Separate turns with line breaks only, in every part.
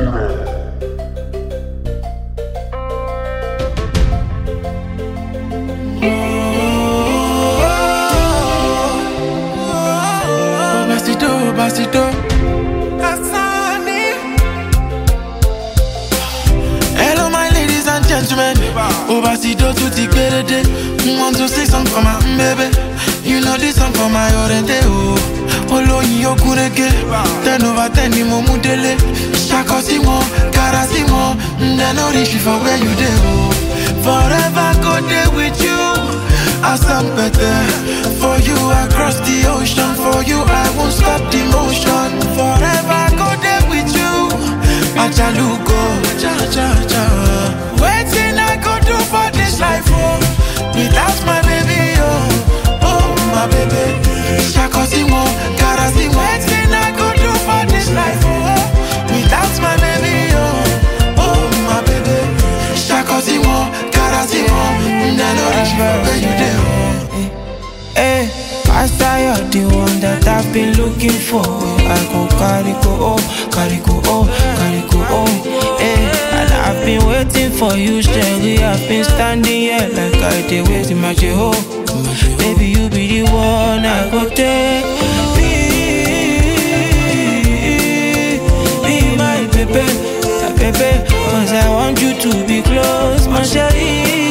Bastito. Hello my ladies and gentlemen. Bastito to the querede. Want to say something for my baby. You know this song for my orente. Olo yo kureke. 10 over 10 ni mo mudele. Shako si mo, kara si mo. Ndeno rishi for where you dey. Forever go there with you. As I'm better. For you I cross the ocean. For you I won't stop the motion. Forever go there with you. Achalugo, cha. Waiting I go do for this life, oh. Without my baby, oh my baby. Shakosimo, Karasimo. Waiting I go do for this life, oh. Without my baby, oh my baby. Shakosimo, Karasimo. Nano reach where you dey,
Hey, Pastor, you're the one that I've been looking for. I go carry go, hey, and I've been waiting for you, Sherry. I've been standing here like I did waiting my Jeho. Baby, you be the one I go take. Be my baby, cause I want you to be close, my Sherry.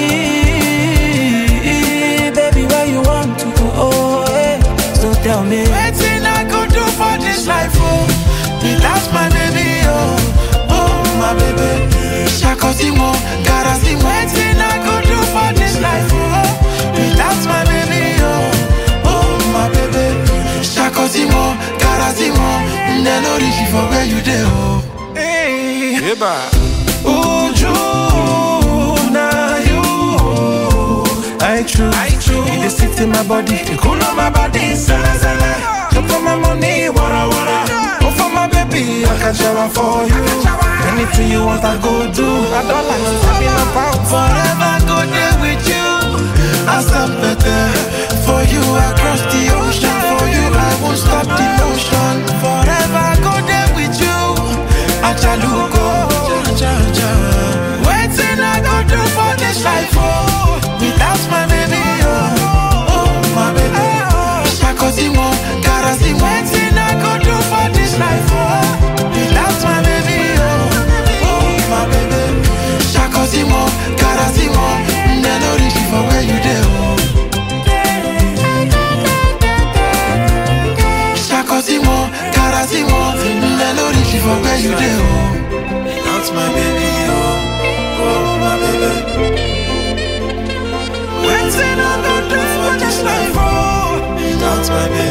Tell me,
waiting I go do for this life, oh. Without my baby, oh my baby. Shakosimo, Karasimo. Waiting I go do for this life, oh. Without my baby, oh my baby. Shakosimo, Karasimo. Neno rishi for where you dey, oh. Hey, Uju, na you. I true. In the city, my body, the cool on my body, zala. Look for my money, wara. Go for my baby, I can shower for you. Anything you want, I go do. I don't like to be my power. Forever go there with you. As I'm better. For you, I cross the ocean. For you, I won't stop the motion. Forever go there with you. Achalugo, cha. Waiting, I go do for this life, oh. Without my baby, oh my baby. Shakosimo, Karasimo. Waiting I go do for this life, oh. Without my baby, oh my baby. Shakosimo, Karasimo. Neno rishi for where you dey, oh. Shakosimo, Karasimo. Neno rishi for where you dey, oh. Without my baby, oh my baby. Waiting I go do for this life, oh. Without my baby.